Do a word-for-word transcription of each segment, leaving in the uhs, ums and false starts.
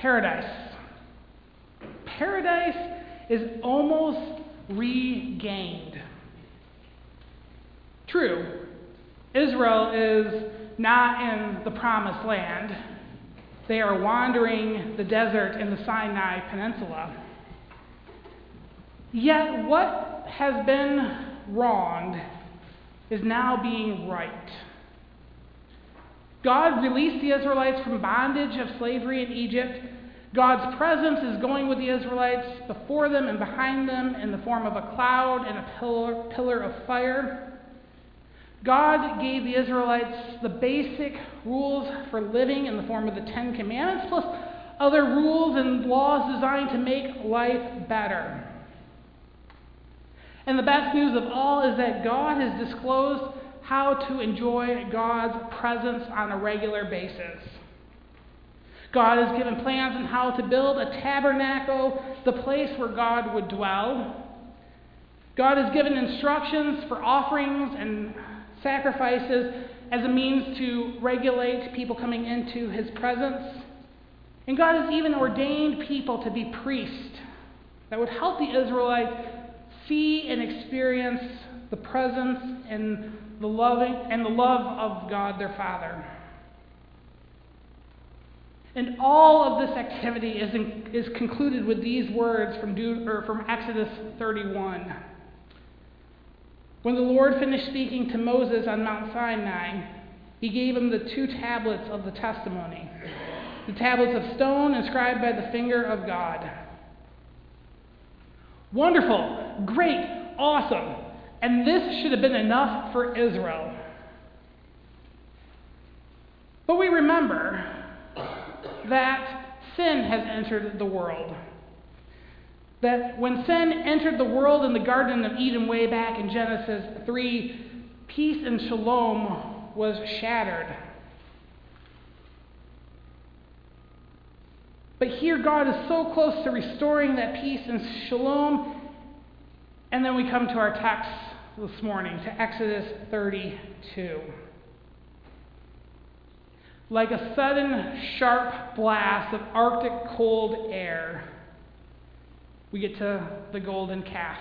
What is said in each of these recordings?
Paradise. Paradise is almost regained. True, Israel is not in the promised land. They are wandering the desert in the Sinai Peninsula. Yet what has been wronged is now being right. God released the Israelites from bondage of slavery in Egypt. God's presence is going with the Israelites before them and behind them in the form of a cloud and a pillar, pillar of fire. God gave the Israelites the basic rules for living in the form of the Ten Commandments, plus other rules and laws designed to make life better. And the best news of all is that God has disclosed how to enjoy God's presence on a regular basis. God has given plans on how to build a tabernacle, the place where God would dwell. God has given instructions for offerings and sacrifices as a means to regulate people coming into his presence. And God has even ordained people to be priests that would help the Israelites see and experience the presence and the loving and the love of God their Father. And all of this activity is, in, is concluded with these words from, Deut- or from Exodus thirty-one. When the Lord finished speaking to Moses on Mount Sinai, he gave him the two tablets of the testimony, the tablets of stone inscribed by the finger of God. Wonderful, great, awesome. And this should have been enough for Israel. But we remember that sin has entered the world. That when sin entered the world in the Garden of Eden way back in Genesis three, peace and shalom was shattered. But here God is so close to restoring that peace and shalom. And then we come to our text this morning, to Exodus thirty-two. Like a sudden sharp blast of Arctic cold air, we get to the golden calf.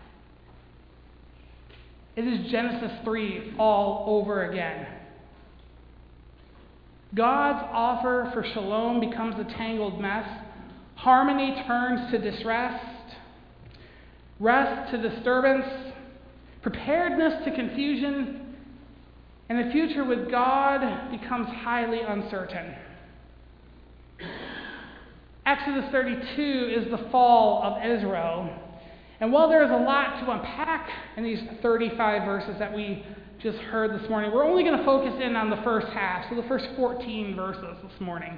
It is Genesis three all over again. God's offer for shalom becomes a tangled mess. Harmony turns to disrest, rest to disturbance, preparedness to confusion, and the future with God becomes highly uncertain. Exodus thirty-two is the fall of Israel. And while there is a lot to unpack in these thirty-five verses that we just heard this morning, we're only going to focus in on the first half, so the first fourteen verses this morning.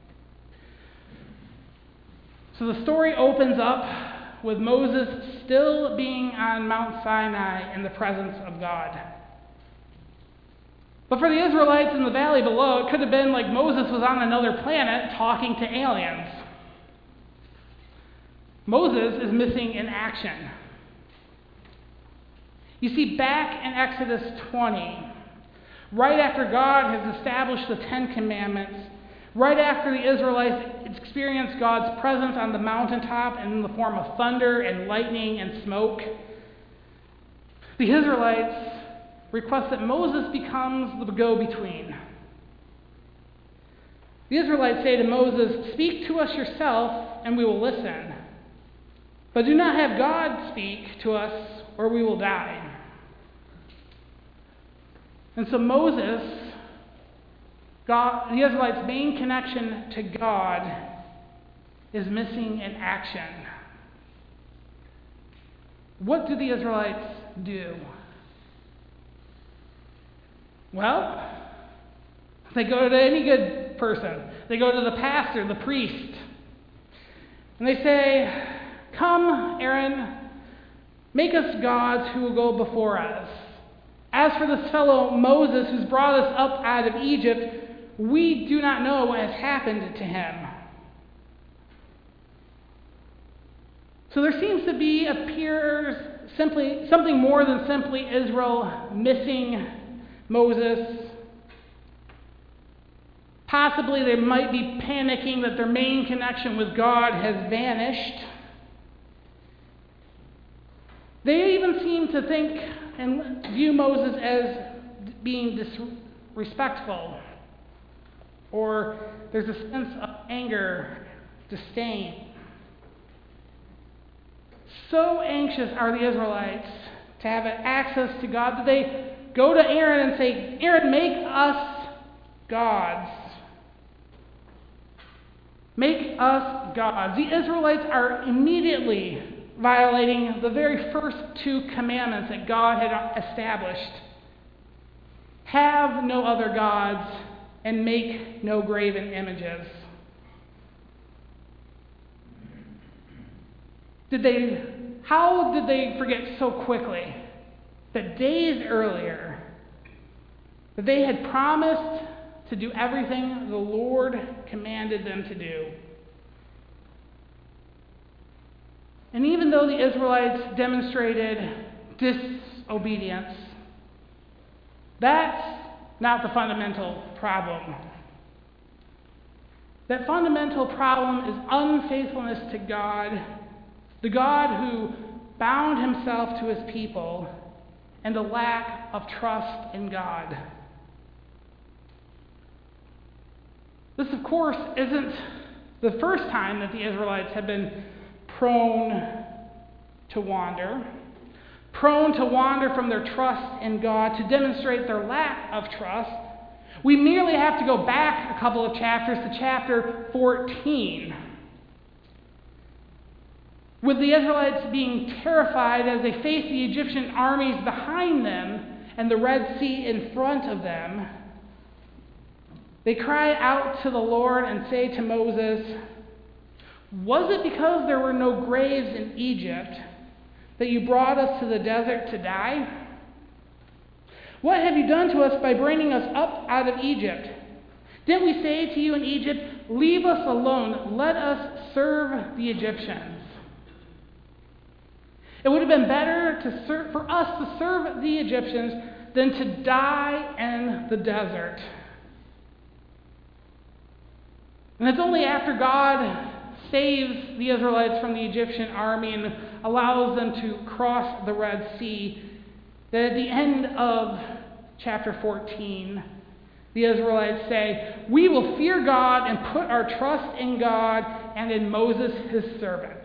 So the story opens up with Moses still being on Mount Sinai in the presence of God. But for the Israelites in the valley below, it could have been like Moses was on another planet talking to aliens. Moses is missing in action. You see, back in Exodus twenty, right after God has established the Ten Commandments, right after the Israelites experienced God's presence on the mountaintop and in the form of thunder and lightning and smoke, the Israelites request that Moses becomes the go-between. The Israelites say to Moses, "Speak to us yourself, and we will listen. But do not have God speak to us, or we will die." And so Moses, God, the Israelites' main connection to God, is missing in action. What do the Israelites do? Well, they go to any good person. They go to the pastor, the priest. And they say, "Come, Aaron, make us gods who will go before us. As for this fellow Moses who's brought us up out of Egypt, we do not know what has happened to him." So there seems to be, appears simply something more than simply Israel missing Moses. Possibly they might be panicking that their main connection with God has vanished. They even seem to think and view Moses as being disrespectful, or there's a sense of anger, disdain. So anxious are the Israelites to have access to God that they go to Aaron and say, Aaron, make us gods. Make us gods. The Israelites are immediately violating the very first two commandments that God had established. Have no other gods and make no graven images. Did they, how did they forget so quickly that days earlier that they had promised to do everything the Lord commanded them to do? And even though the Israelites demonstrated disobedience, that's not the fundamental problem. That fundamental problem is unfaithfulness to God, the God who bound himself to his people, and a lack of trust in God. This, of course, isn't the first time that the Israelites have been prone to wander, prone to wander from their trust in God to demonstrate their lack of trust. We merely have to go back a couple of chapters to chapter fourteen, with the Israelites being terrified as they face the Egyptian armies behind them and the Red Sea in front of them. They cry out to the Lord and say to Moses, was it because there were no graves in Egypt that you brought us to the desert to die? What have you done to us by bringing us up out of Egypt? Didn't we say to you in Egypt, leave us alone, let us serve the Egyptians? It would have been better to ser- for us to serve the Egyptians than to die in the desert. And it's only after God saves the Israelites from the Egyptian army and allows them to cross the Red Sea that at the end of chapter fourteen, the Israelites say, we will fear God and put our trust in God and in Moses, his servant.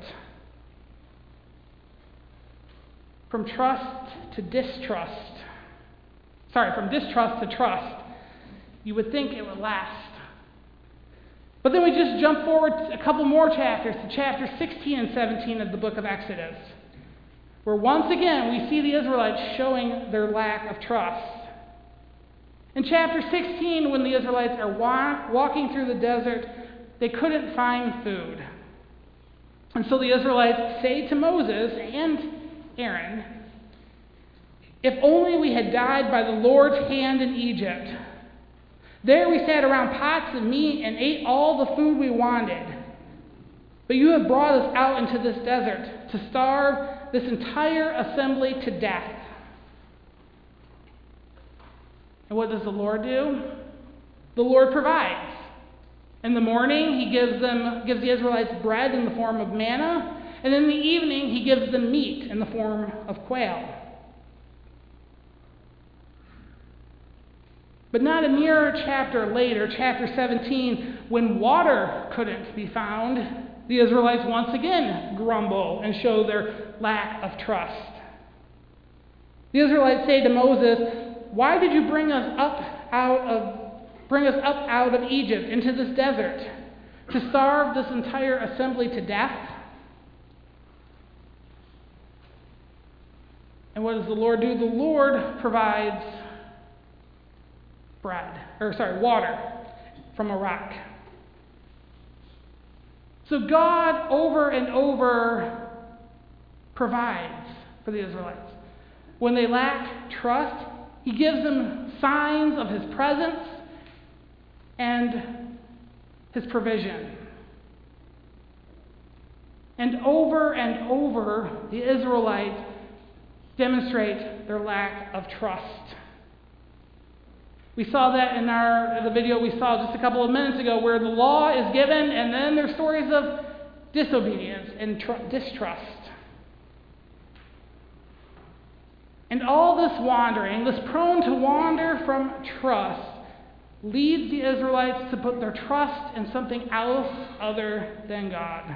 From trust to distrust. Sorry, from distrust to trust. You would think it would last. But then we just jump forward a couple more chapters to chapter sixteen and seventeen of the book of Exodus, where once again we see the Israelites showing their lack of trust. In chapter sixteen, when the Israelites are wa- walking through the desert, they couldn't find food. And so the Israelites say to Moses and Aaron, if only we had died by the Lord's hand in Egypt. There we sat around pots of meat and ate all the food we wanted. But you have brought us out into this desert to starve this entire assembly to death. And what does the Lord do? The Lord provides. In the morning, he gives them gives the Israelites bread in the form of manna, and in the evening, he gives them meat in the form of quail. But not a mere chapter later, chapter seventeen, when water couldn't be found, the Israelites once again grumble and show their lack of trust. The Israelites say to Moses, why did you bring us up out of bring us up out of Egypt into this desert to starve this entire assembly to death? And what does the Lord do? The Lord provides bread, or sorry, water from a rock. So God over and over provides for the Israelites. When they lack trust, he gives them signs of his presence and his provision. And over and over, the Israelites demonstrate their lack of trust. We saw that in our the video we saw just a couple of minutes ago, where the law is given, and then there's stories of disobedience and tr- distrust. And all this wandering, this prone to wander from trust, leads the Israelites to put their trust in something else other than God.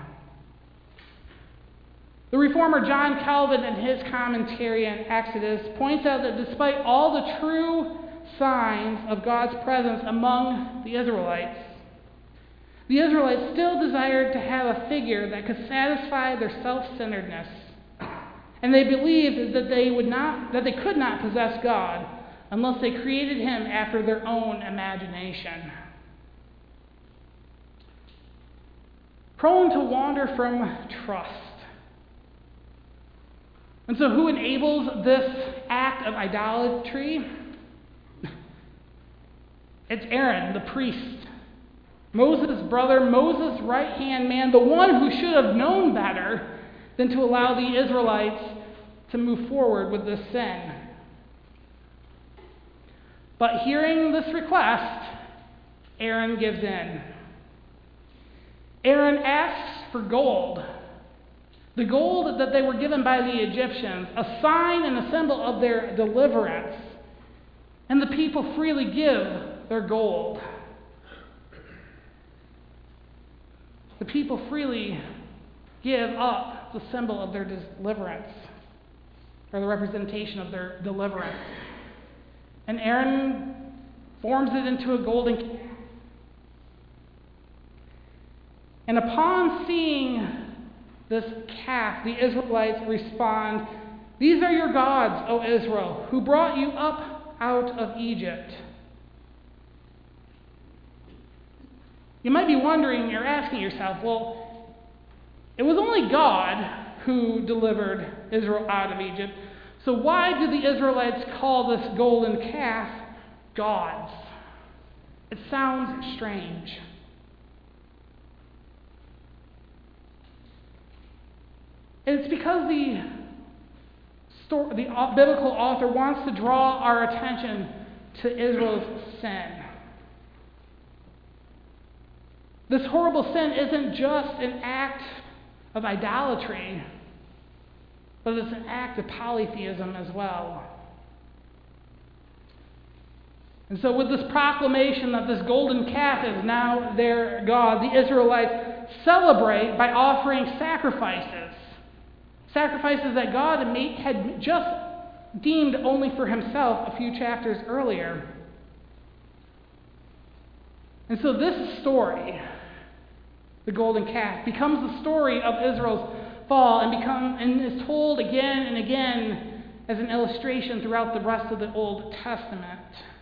The reformer John Calvin, in his commentary on Exodus, points out that despite all the true signs of God's presence among the Israelites, the Israelites still desired to have a figure that could satisfy their self-centeredness. And they believed that they would not, that they could not possess God unless they created him after their own imagination. Prone to wander from trust. And so who enables this act of idolatry? It's Aaron, the priest. Moses' brother, Moses' right-hand man, the one who should have known better than to allow the Israelites to move forward with this sin. But hearing this request, Aaron gives in. Aaron asks for gold. The gold that they were given by the Egyptians, a sign and a symbol of their deliverance. And the people freely give their gold. The people freely give up the symbol of their deliverance, or the representation of their deliverance. And Aaron forms it into a golden calf. And upon seeing this calf, the Israelites respond, "These are your gods, O Israel, who brought you up out of Egypt." You might be wondering or asking yourself, well, it was only God who delivered Israel out of Egypt. So why do the Israelites call this golden calf gods? It sounds strange. And it's because the, story, the biblical author wants to draw our attention to Israel's sin. This horrible sin isn't just an act of idolatry, but it's an act of polytheism as well. And so with this proclamation that this golden calf is now their God, the Israelites celebrate by offering sacrifices. Sacrifices that God had just deemed only for himself a few chapters earlier. And so this story, the golden calf, becomes the story of Israel's fall and become and is told again and again as an illustration throughout the rest of the Old Testament.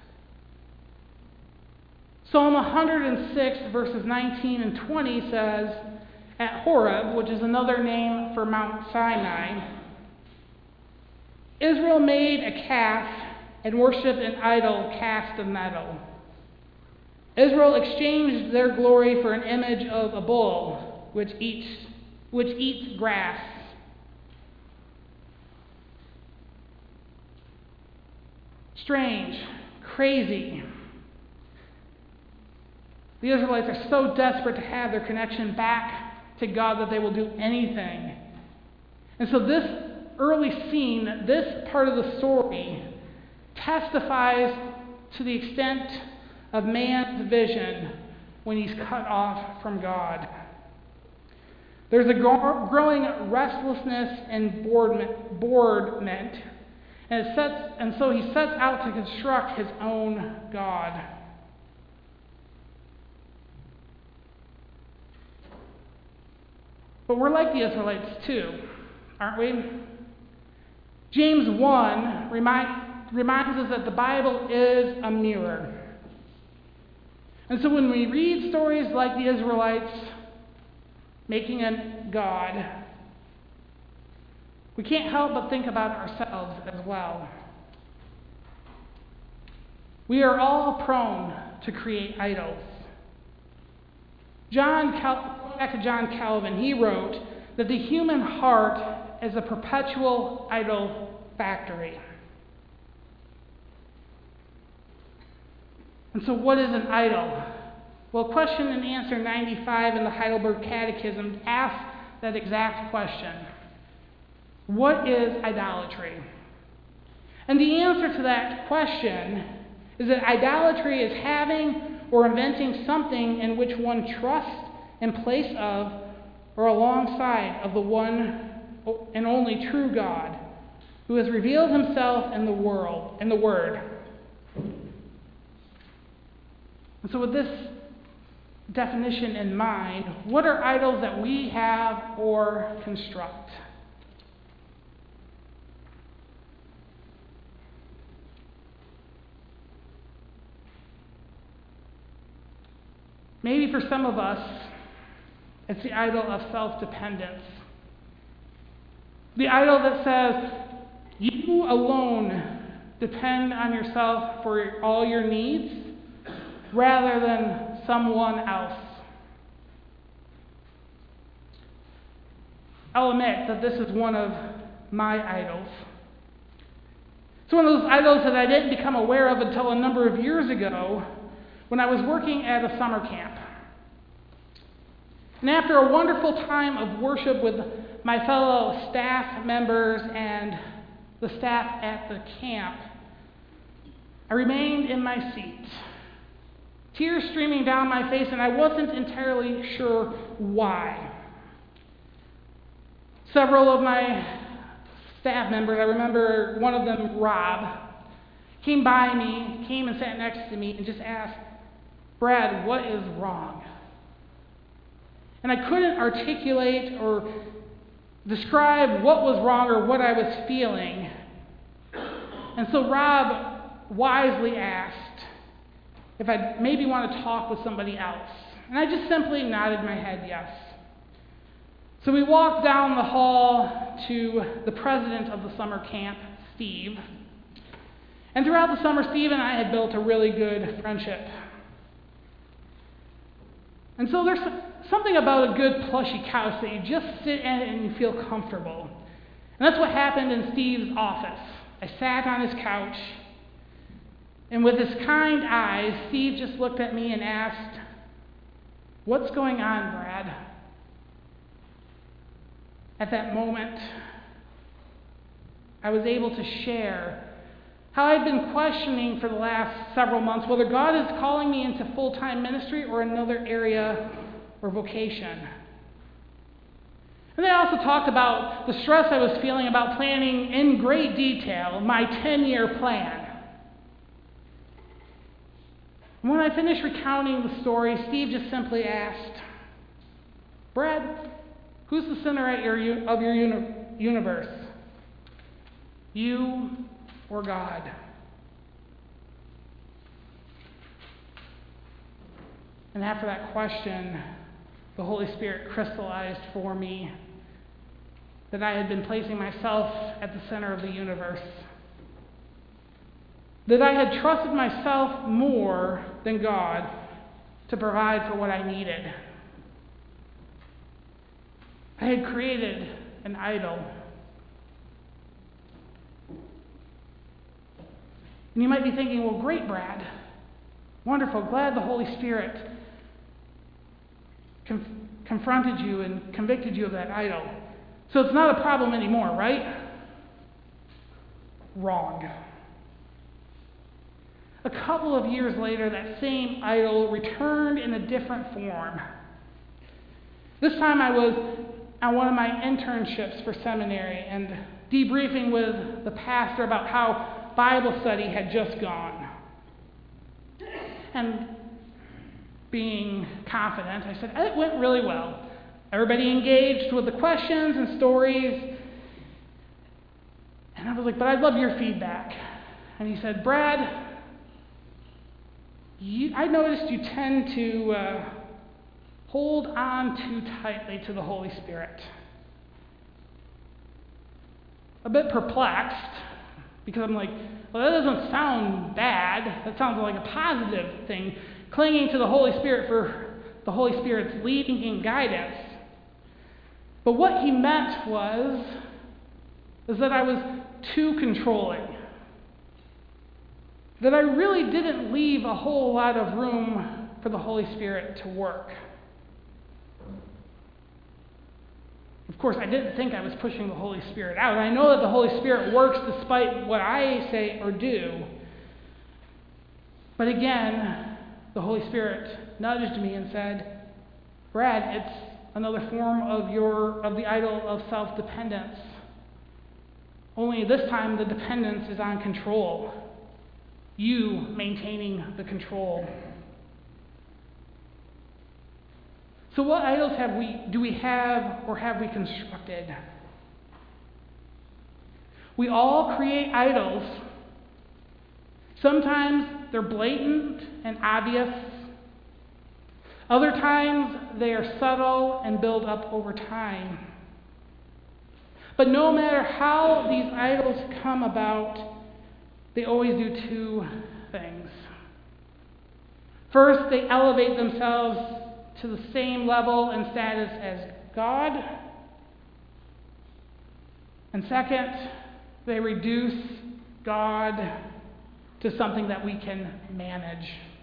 Psalm one hundred six, verses nineteen and twenty says, "At Horeb," which is another name for Mount Sinai, "Israel made a calf and worshipped an idol cast of metal. Israel exchanged their glory for an image of a bull, which eats, which eats grass." Strange, crazy. The Israelites are so desperate to have their connection back to God that they will do anything. And so this early scene, this part of the story, testifies to the extent of man's vision when he's cut off from God. There's a growing restlessness and boredom, and, it sets, and so he sets out to construct his own God. But we're like the Israelites too, aren't we? James one remind, reminds us that the Bible is a mirror. And so when we read stories like the Israelites making a God, we can't help but think about ourselves as well. We are all prone to create idols. John Cal- back to John Calvin, he wrote that the human heart is a perpetual idol factory. And so what is an idol? Well, question and answer ninety-five in the Heidelberg Catechism asks that exact question. What is idolatry? And the answer to that question is that idolatry is having or inventing something in which one trusts in place of or alongside of the one and only true God, who has revealed himself in the world, in the Word. And so with this definition in mind, what are idols that we have or construct? Maybe for some of us, it's the idol of self-dependence. The idol that says, you alone depend on yourself for all your needs rather than someone else. I'll admit that this is one of my idols. It's one of those idols that I didn't become aware of until a number of years ago when I was working at a summer camp. And after a wonderful time of worship with my fellow staff members and the staff at the camp, I remained in my seat, tears streaming down my face, and I wasn't entirely sure why. Several of my staff members, I remember one of them, Rob, came by me, came and sat next to me, and just asked, Brad, what is wrong? And I couldn't articulate or describe what was wrong or what I was feeling. And so Rob wisely asked if I maybe want to talk with somebody else. And I just simply nodded my head yes. So we walked down the hall to the president of the summer camp, Steve. And throughout the summer, Steve and I had built a really good friendship. And so there's something about a good plushy couch that you just sit in and you feel comfortable. And that's what happened in Steve's office. I sat on his couch, and with his kind eyes, Steve just looked at me and asked, what's going on, Brad? At that moment, I was able to share how I'd been questioning for the last several months whether God is calling me into full-time ministry or another area or vocation. And they also talked about the stress I was feeling about planning in great detail my ten-year plan. And when I finished recounting the story, Steve just simply asked, Brad, who's the center at your, of your uni- universe? You or God? And after that question, the Holy Spirit crystallized for me that I had been placing myself at the center of the universe. That I had trusted myself more than God to provide for what I needed. I had created an idol. And you might be thinking, well, great, Brad. Wonderful. Glad the Holy Spirit conf- confronted you and convicted you of that idol. So it's not a problem anymore, right? Wrong. A couple of years later, that same idol returned in a different form. This time I was on one of my internships for seminary and debriefing with the pastor about how Bible study had just gone. And being confident, I said, it went really well. Everybody engaged with the questions and stories. And I was like, but I'd love your feedback. And he said, Brad, you, I noticed you tend to uh, hold on too tightly to the Holy Spirit. A bit perplexed, because I'm like, well, that doesn't sound bad. That sounds like a positive thing. Clinging to the Holy Spirit for the Holy Spirit's leading and guidance. But what he meant was, is that I was too controlling. that I really didn't leave a whole lot of room for the Holy Spirit to work. Of course, I didn't think I was pushing the Holy Spirit out. I know that the Holy Spirit works despite what I say or do. But again, the Holy Spirit nudged me and said, Brad, it's another form of your of the idol of self-dependence. Only this time the dependence is on control. You maintaining the control. So what idols have we do we have or have we constructed? We all create idols. Sometimes they're blatant and obvious. Other times they are subtle and build up over time. But no matter how these idols come about, they always do two things. First, they elevate themselves to the same level and status as God. And second, they reduce God to something that we can manage.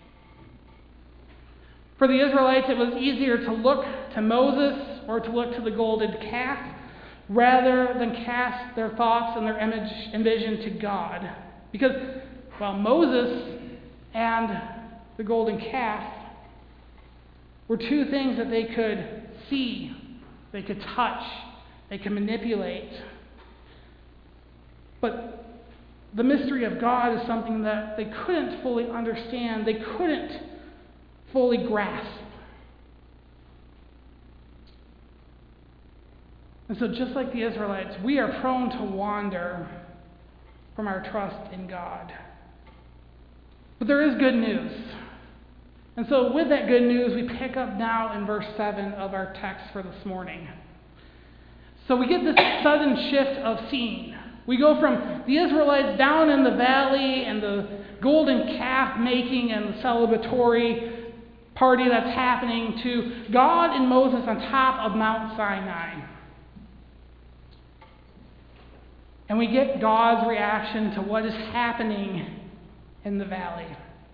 For the Israelites, it was easier to look to Moses or to look to the golden calf rather than cast their thoughts and their image and vision to God. Because, well, Moses and the golden calf were two things that they could see, they could touch, they could manipulate. But the mystery of God is something that they couldn't fully understand, they couldn't fully grasp. And so just like the Israelites, we are prone to wander from our trust in God. But there is good news. And so with that good news, we pick up now in verse seven of our text for this morning. So we get this sudden shift of scene. We go from the Israelites down in the valley and the golden calf making and the celebratory party that's happening to God and Moses on top of Mount Sinai. And we get God's reaction to what is happening in the valley.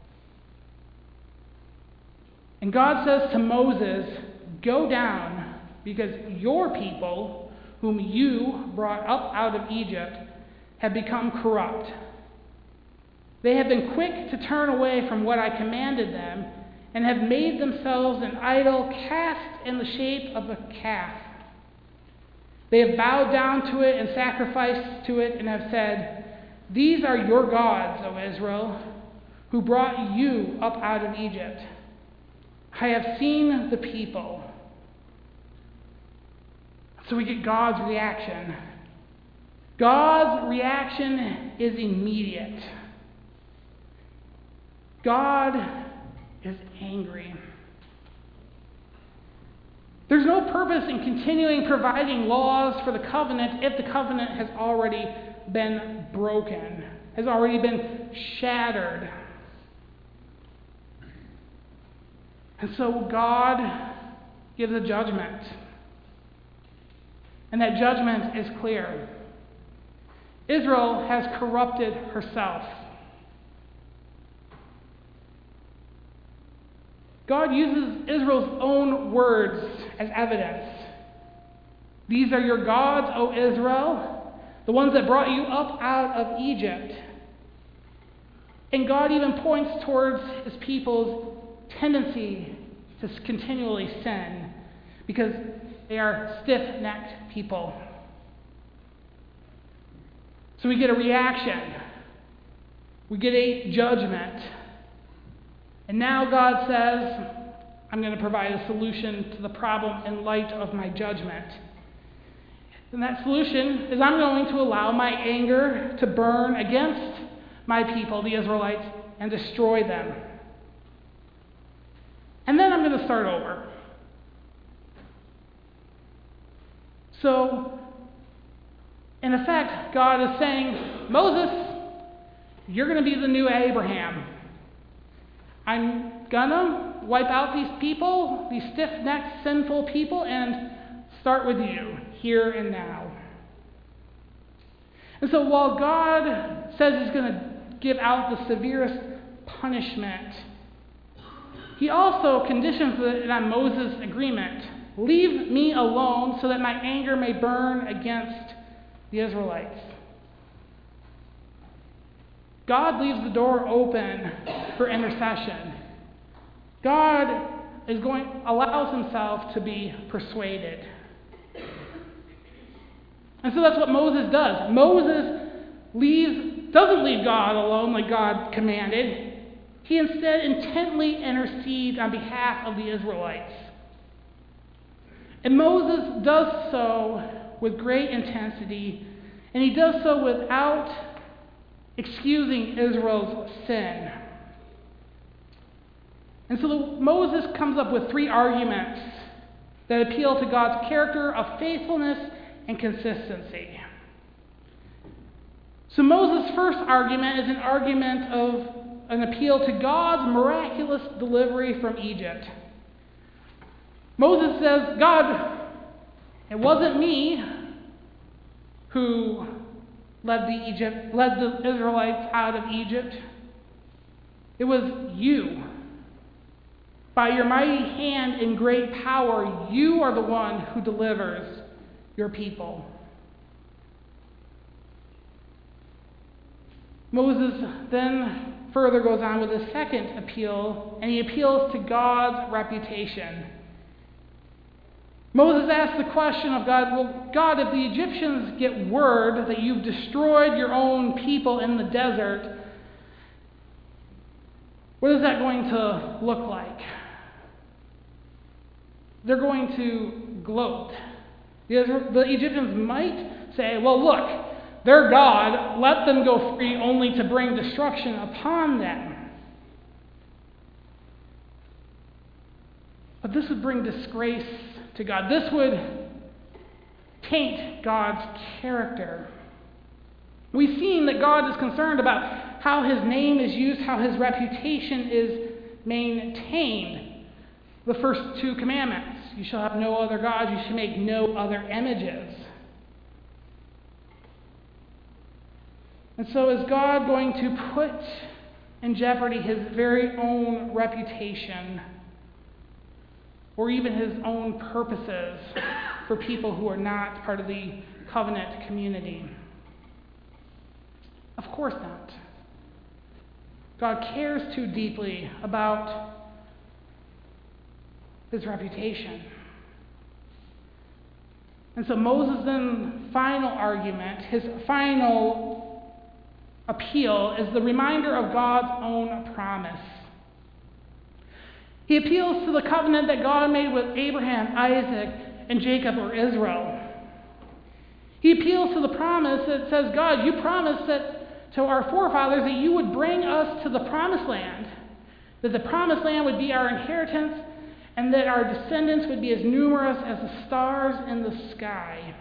And God says to Moses, "Go down, because your people, whom you brought up out of Egypt, have become corrupt. They have been quick to turn away from what I commanded them, and have made themselves an idol cast in the shape of a calf. They have bowed down to it and sacrificed to it and have said, 'These are your gods, O Israel, who brought you up out of Egypt.' I have seen the people." So we get God's reaction. God's reaction is immediate. God is angry. There's no purpose in continuing providing laws for the covenant if the covenant has already been broken, has already been shattered. And so God gives a judgment. And that judgment is clear. Israel has corrupted herself. God uses Israel's own words as evidence. "These are your gods, O Israel, the ones that brought you up out of Egypt." And God even points towards his people's tendency to continually sin because they are stiff-necked people. So we get a reaction. We get a judgment. And now God says, "I'm going to provide a solution to the problem in light of my judgment." And that solution is I'm going to allow my anger to burn against my people, the Israelites, and destroy them. And then I'm going to start over. So, in effect, God is saying, "Moses, you're going to be the new Abraham. I'm going to wipe out these people, these stiff-necked, sinful people, and start with you, here and now." And so while God says he's going to give out the severest punishment. He also conditions it on Moses' agreement. Leave me alone so that my anger may burn against the Israelites. God leaves the door open for intercession. God is going allows himself to be persuaded. And so that's what Moses does. Moses leaves, doesn't leave God alone like God commanded. He instead intently intercedes on behalf of the Israelites. And Moses does so with great intensity, and he does so without excusing Israel's sin. And so Moses comes up with three arguments that appeal to God's character of faithfulness and consistency. So Moses' first argument is an argument of an appeal to God's miraculous delivery from Egypt. Moses says, God, it wasn't me who led the Egypt, led the Israelites out of Egypt. It was you. By your mighty hand and great power, you are the one who delivers your people. Moses then further goes on with his second appeal, and he appeals to God's reputation. Moses asks the question of God, well, God, if the Egyptians get word that you've destroyed your own people in the desert, what is that going to look like? They're going to gloat. The, the Egyptians might say, well, look, they're God, let them go free only to bring destruction upon them. But this would bring disgrace to God. This would taint God's character. We've seen that God is concerned about how his name is used, how his reputation is maintained. The first two commandments, you shall have no other gods, you shall make no other images. And so is God going to put in jeopardy his very own reputation, or even his own purposes for people who are not part of the covenant community? Of course not. God cares too deeply about his reputation. And so Moses' then final argument, his final appeal, is the reminder of God's own promise. He appeals to the covenant that God made with Abraham, Isaac, and Jacob, or Israel. He appeals to the promise that says, God, you promised that to our forefathers that you would bring us to the promised land, that the promised land would be our inheritance, and that our descendants would be as numerous as the stars in the sky.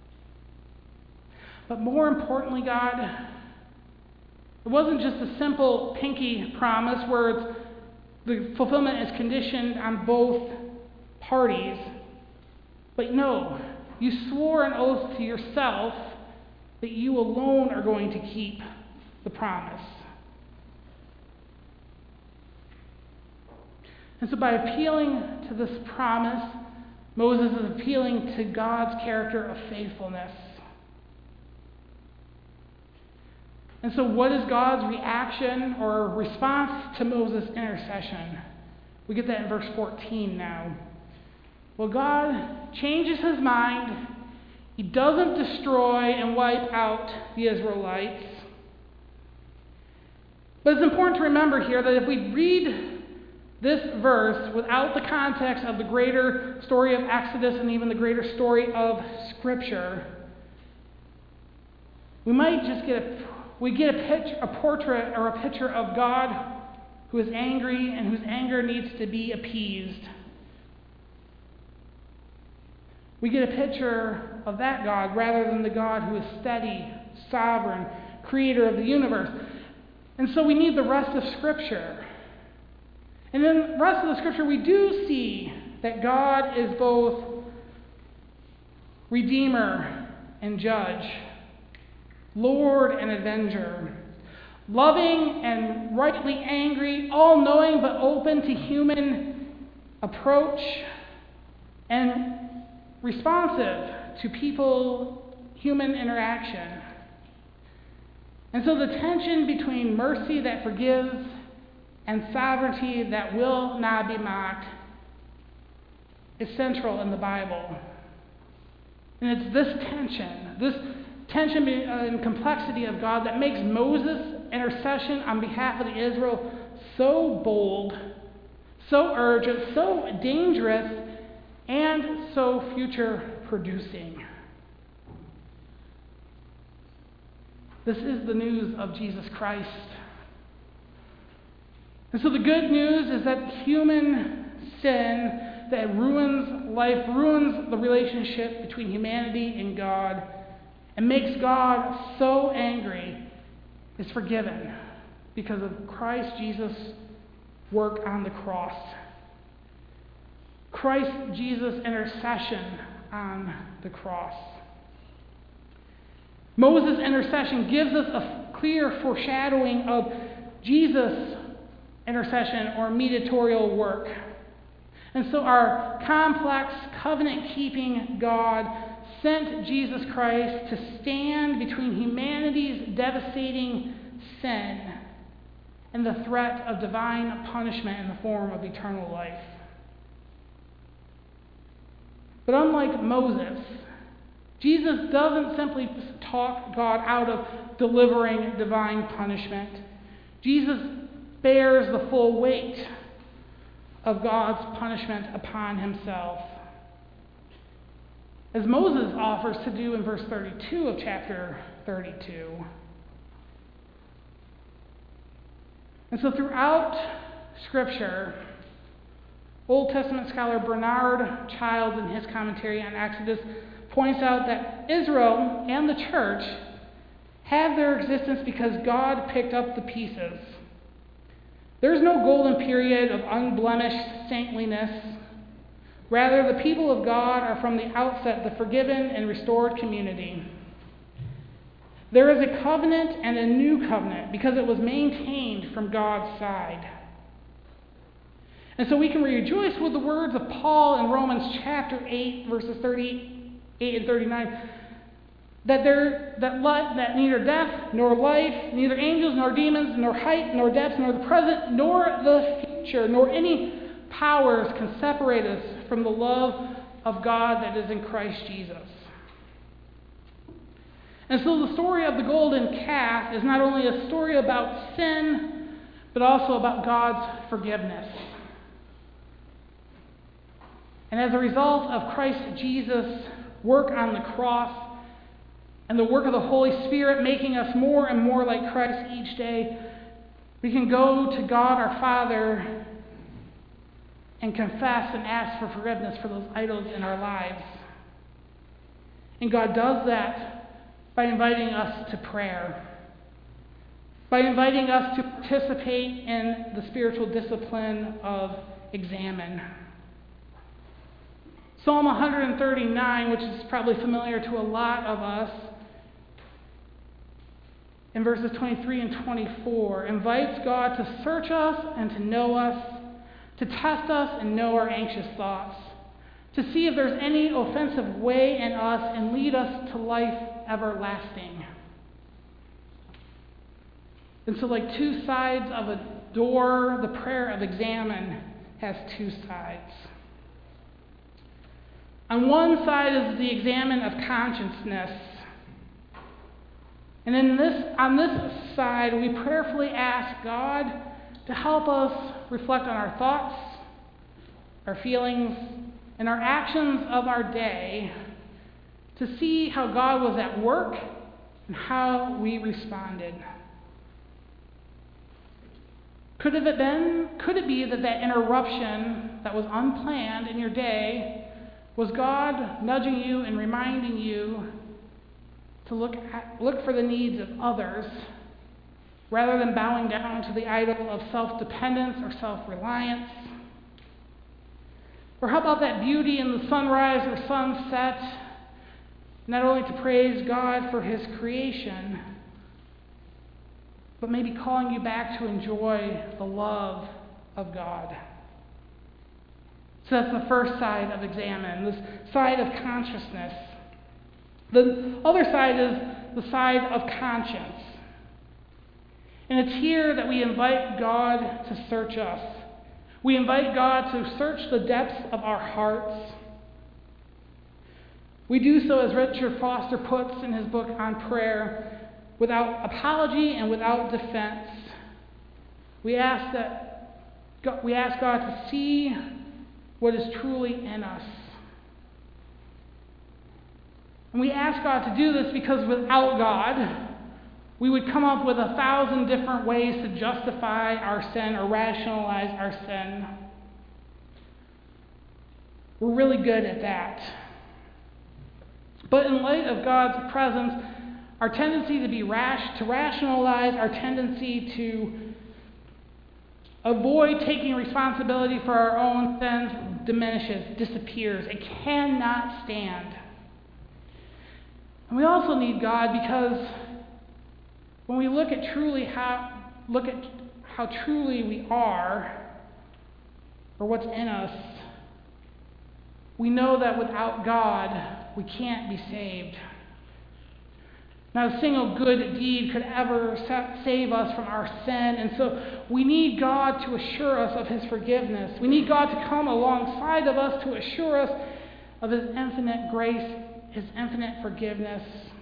But more importantly, God, it wasn't just a simple pinky promise where it's, the fulfillment is conditioned on both parties. But no, you swore an oath to yourself that you alone are going to keep the promise. And so by appealing to this promise, Moses is appealing to God's character of faithfulness. And so what is God's reaction or response to Moses' intercession? We get that in verse fourteen now. Well, God changes his mind. He doesn't destroy and wipe out the Israelites. But it's important to remember here that if we read this verse without the context of the greater story of Exodus and even the greater story of Scripture, we might just get a we get a picture, a portrait or a picture of God who is angry and whose anger needs to be appeased. We get a picture of that God rather than the God who is steady, sovereign, creator of the universe. And so we need the rest of Scripture. And in the rest of the Scripture, we do see that God is both Redeemer and Judge, Lord and Avenger, loving and rightly angry, all-knowing but open to human approach, and responsive to people, human interaction. And so the tension between mercy that forgives and sovereignty that will not be mocked is central in the Bible. And it's this tension, this tension and complexity of God that makes Moses' intercession on behalf of the Israel so bold, so urgent, so dangerous, and so future-producing. This is the news of Jesus Christ. And so the good news is that human sin that ruins life, ruins the relationship between humanity and God, and makes God so angry, is forgiven because of Christ Jesus' work on the cross. Christ Jesus' intercession on the cross. Moses' intercession gives us a clear foreshadowing of Jesus' intercession or mediatorial work. And so our complex, covenant-keeping God sent Jesus Christ to stand between humanity's devastating sin and the threat of divine punishment in the form of eternal life. But unlike Moses, Jesus doesn't simply talk God out of delivering divine punishment. Jesus bears the full weight of God's punishment upon himself, as Moses offers to do in verse thirty-two of chapter thirty-two. And so throughout Scripture, Old Testament scholar Bernard Childs, in his commentary on Exodus, points out that Israel and the church have their existence because God picked up the pieces. There's no golden period of unblemished saintliness. Rather, the people of God are from the outset the forgiven and restored community. There is a covenant and a new covenant because it was maintained from God's side. And so we can rejoice with the words of Paul in Romans chapter eight, verses thirty-eight and thirty-nine, that there that, that neither death nor life, neither angels nor demons, nor height nor depth, nor the present nor the future, nor any powers can separate us from the love of God that is in Christ Jesus. And so the story of the golden calf is not only a story about sin, but also about God's forgiveness. And as a result of Christ Jesus' work on the cross and the work of the Holy Spirit making us more and more like Christ each day, we can go to God our Father and confess and ask for forgiveness for those idols in our lives. And God does that by inviting us to prayer, by inviting us to participate in the spiritual discipline of examine. Psalm one thirty-nine, which is probably familiar to a lot of us, in verses twenty-three and twenty-four, invites God to search us and to know us, to test us and know our anxious thoughts, to see if there's any offensive way in us and lead us to life everlasting. And so, like two sides of a door, the prayer of examine has two sides. On one side is the examine of consciousness. And in this, on this side, we prayerfully ask God to help us reflect on our thoughts, our feelings, and our actions of our day to see how God was at work and how we responded. Could have it been, could it be that that interruption that was unplanned in your day was God nudging you and reminding you to look at, look for the needs of others rather than bowing down to the idol of self-dependence or self-reliance? Or how about that beauty in the sunrise or sunset, not only to praise God for his creation, but maybe calling you back to enjoy the love of God. So that's the first side of examine, this side of consciousness. The other side is the side of conscience. And it's here that we invite God to search us. We invite God to search the depths of our hearts. We do so, as Richard Foster puts in his book on prayer, without apology and without defense. We ask that God, we ask God to see what is truly in us. And we ask God to do this because without God, we would come up with a thousand different ways to justify our sin or rationalize our sin. We're really good at that. But in light of God's presence, our tendency to be rash, to rationalize, our tendency to avoid taking responsibility for our own sins diminishes, disappears. It cannot stand. And we also need God because when we look at truly how look at how truly we are, or what's in us, we know that without God, we can't be saved. Not a single good deed could ever save us from our sin, and so we need God to assure us of His forgiveness. We need God to come alongside of us to assure us of His infinite grace, His infinite forgiveness.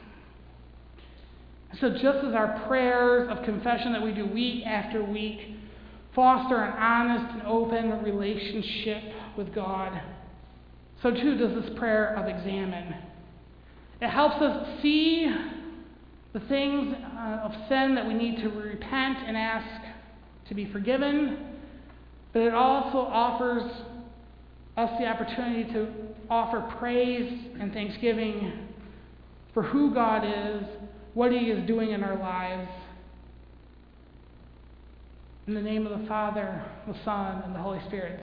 So just as our prayers of confession that we do week after week foster an honest and open relationship with God, so too does this prayer of examine. It helps us see the things uh, of sin that we need to repent and ask to be forgiven, but it also offers us the opportunity to offer praise and thanksgiving for who God is, what He is doing in our lives. In the name of the Father, the Son, and the Holy Spirit.